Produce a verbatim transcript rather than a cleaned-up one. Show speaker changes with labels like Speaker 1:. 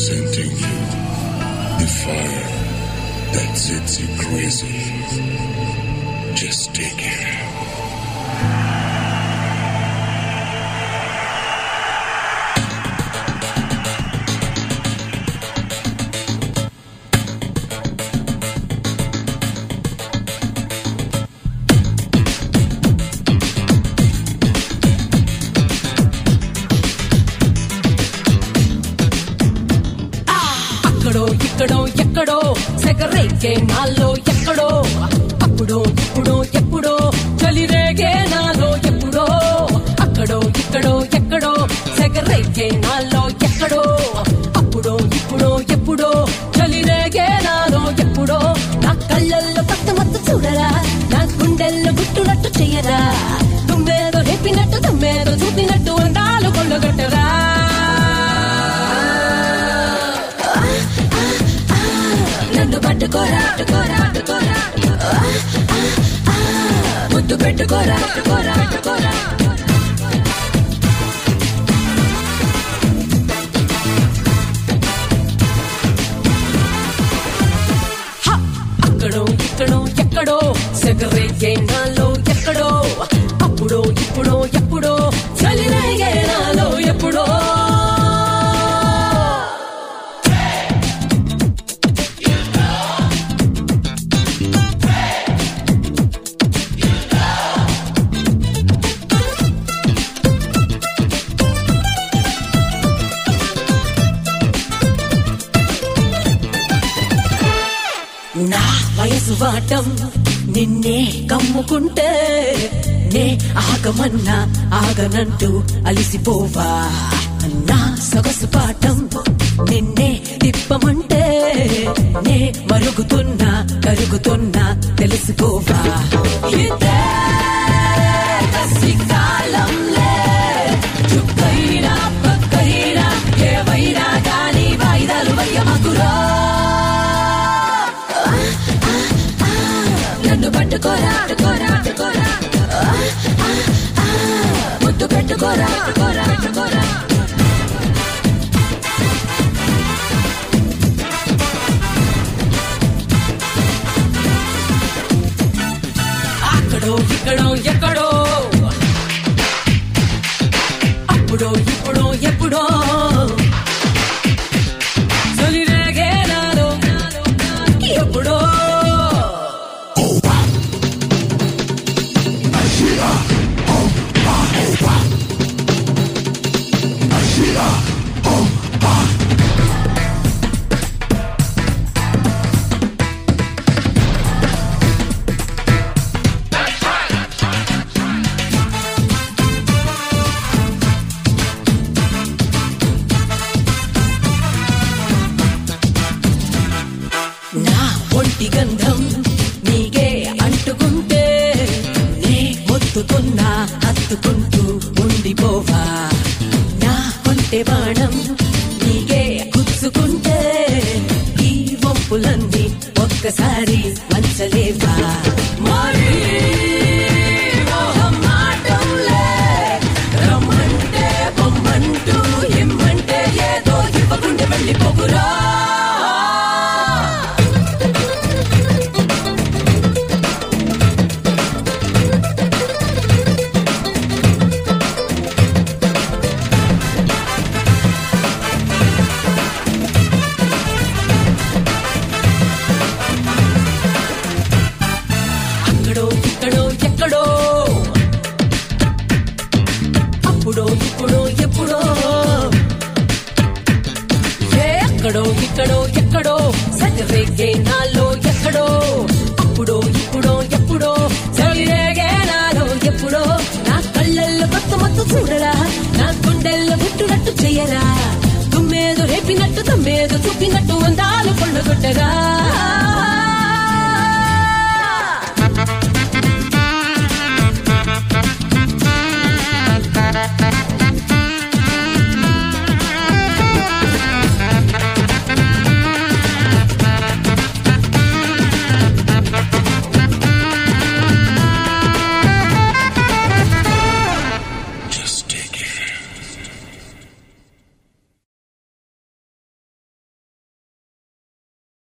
Speaker 1: Presenting you the fire that sets you crazy. Just take it.
Speaker 2: ఎక్కడో ఎక్కడో సెగరేగే నాలో ఎక్కడో అప్పుడో ఇప్పుడో ఎప్పుడో చలిరేగే నాలో ఎప్పుడో అక్కడో ఇక్కడో ఎక్కడో సెగరేగే నాలో ఎక్కడో అప్పుడో ఇప్పుడో ఎప్పుడో చలిరేగే నాలో ఎప్పుడో నా కళ్ళల్లో పట్ట మత్తు చూడరా నా గుండెల్లో గుట్టునట్టు చెయ్యరా తుమ్మేదో రేపినట్టు తుమ్మేదో చూపినట్టు అందాలు కొల్లగట్టరా నన్ను పట్టుకోరా పట్టుకోరా పట్టుకోరా ముద్దు పెట్టుకోరా పెట్టుకోరా పెట్టుకోరా అక్కడో ఇక్కడో ఎక్కడో సెగరేగే నాలో ఎక్కడో అప్పుడో ఇప్పుడో ఎప్పుడో చలిరేగే నాలో ఎప్పుడో నా వయసు వాటం నిన్నే కమ్ముకుంటే నే ఆగమన్నా ఆగనంటూ అలిసిపోవా నా సొగసు పాఠం నిన్నే తిప్పమంటే నే మరుగుతున్నా కరుగుతున్నా తెలుసుకోవా ఇదే కాలంలే చుక్కైనా పక్కైనా ఏవైనా గాని వాయిదాలు వయ్యమకురా నన్ను పట్టుకోరా పట్టుకోరా పట్టుకోరా ముద్దు పెట్టుకోరా పెట్టుకోరా పెట్టుకోరా అక్కడో ఇక్కడో ఎక్కడో అప్పుడో ఇప్పుడో ఎప్పుడో చలిరేగే నాలో ఎప్పుడో నా ఒంటి గంధం నీకే అంటుకుంటే నే మొత్తుకున్నా హత్తుకుంటూ ఉండిపోవా నా ఒంటె బాణం నీకే గుచ్చుకుంటే ఈ వంపులన్నీ ఒక్కసారి వంచలేవా మరి మోహం మాటంలే రమ్మంటే బొమ్మంటూ ఇమ్మంటే ఏదో ఇవ్వకుండా వెళ్ళిపోకురా అక్కడో ఇక్కడో ఎక్కడో అప్పుడో ఇప్పుడో ఎప్పుడో ఎక్కడో ఇక్కడో ఎక్కడో సెగరేగే నాలో ఎక్కడో అప్పుడో ఇప్పుడో ఎప్పుడో చలిరేగే నాలో ఎప్పుడో నా కళ్ళల్లో కొత్త మొత్తం చూడరా నా గుండెల్లో గుట్టునట్టు చెయ్యరా తుమ్మేదో రేపినట్టు తమ్మేదో చూపినట్టు అందాలు కొల్లగొట్టరా